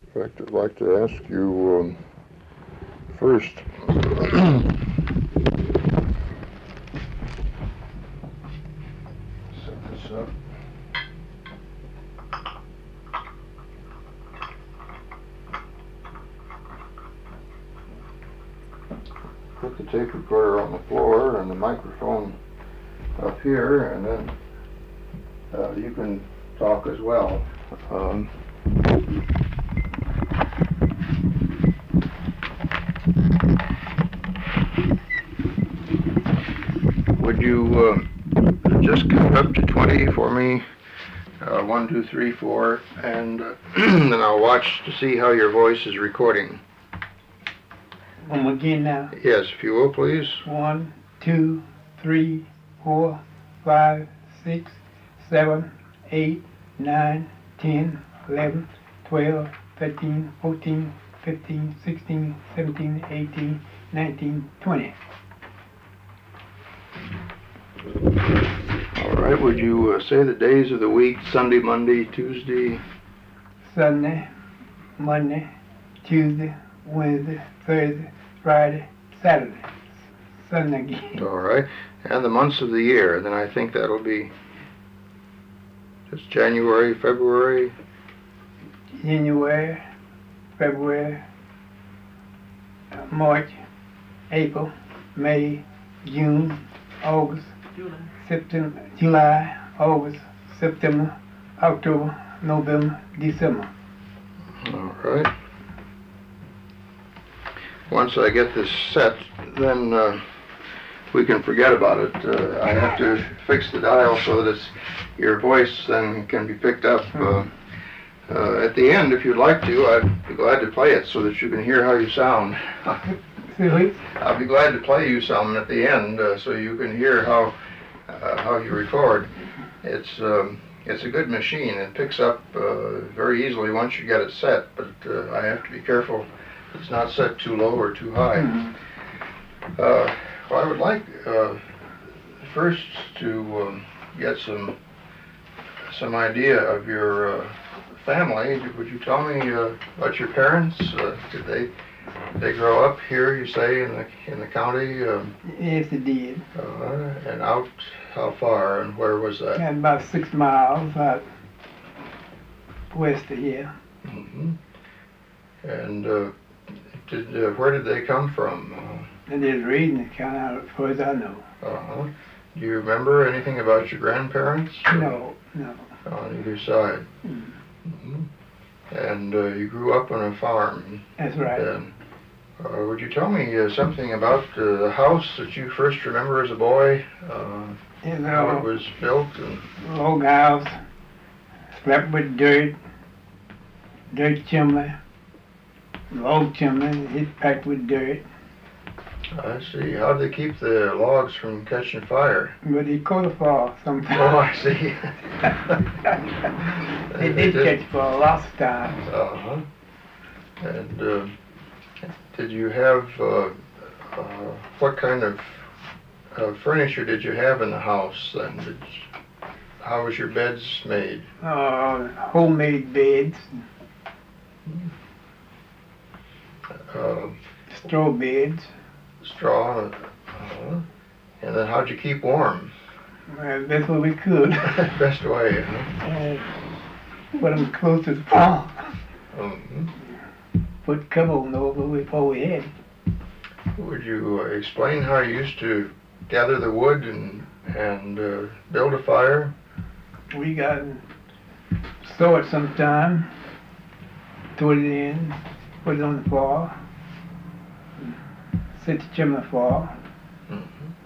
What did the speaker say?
In fact, I'd like to ask you first. Set this up. Put the tape recorder on the floor and the microphone up here, and then you can talk as well. Would you just count up to 20 for me? 1, 2, 3, 4, and then I'll watch to see how your voice is recording. Again now. Yes, if you will, please. 1, 2, 3, 4, 5, 6, 7, 8, 9, 10, 11, 12, 13, 14, 15, 16, 17, 18, 19, 20. All right, would you say the days of the week, Sunday, Monday, Tuesday? Sunday, Monday, Tuesday, Wednesday, Thursday, Friday, Saturday. Sunday again. All right, and the months of the year, then I think that'll be just January, February. January, February, March, April, May, June, August, September, July, August, September, October, November, December. All right. Once I get this set, then we can forget about it. I have to fix the dial so that your voice then can be picked up. At the end, if you'd like to, I'd be glad to play it so that you can hear how you sound. I'll be glad to play you some at the end so you can hear how you record. It's a good machine. It picks up very easily once you get it set, but I have to be careful it's not set too low or too high. Well, I would like first to get some idea of your family. Would you tell me about your parents? Did they grow up here, you say, in the county? Yes, they did. And out how far, and where was that? And about 6 miles out west of here. Mm-hmm. And where did they come from? And there's reading the county, as far as I know. Do you remember anything about your grandparents? No. On either side. Mm-hmm. And you grew up on a farm. That's right. And, would you tell me something about the house that you first remember as a boy? How it was built? Log house, slept with dirt chimney, log chimney, it's packed with dirt. I see. How did they keep the logs from catching fire? But they caught a fall sometimes. Oh, I see. They did catch fire lots of times. Uh-huh. And did you have, what kind of furniture did you have in the house then? How was your beds made? Homemade beds. Straw beds. Straw. And then how'd you keep warm? Best way we could. Best way, huh? Put them close to the farm. Mm-hmm. Put cover on over before we had. Would you explain how you used to gather the wood and build a fire? We got saw it sometime, throw it in, put it on the fire, set the chimney fire, Mm-hmm.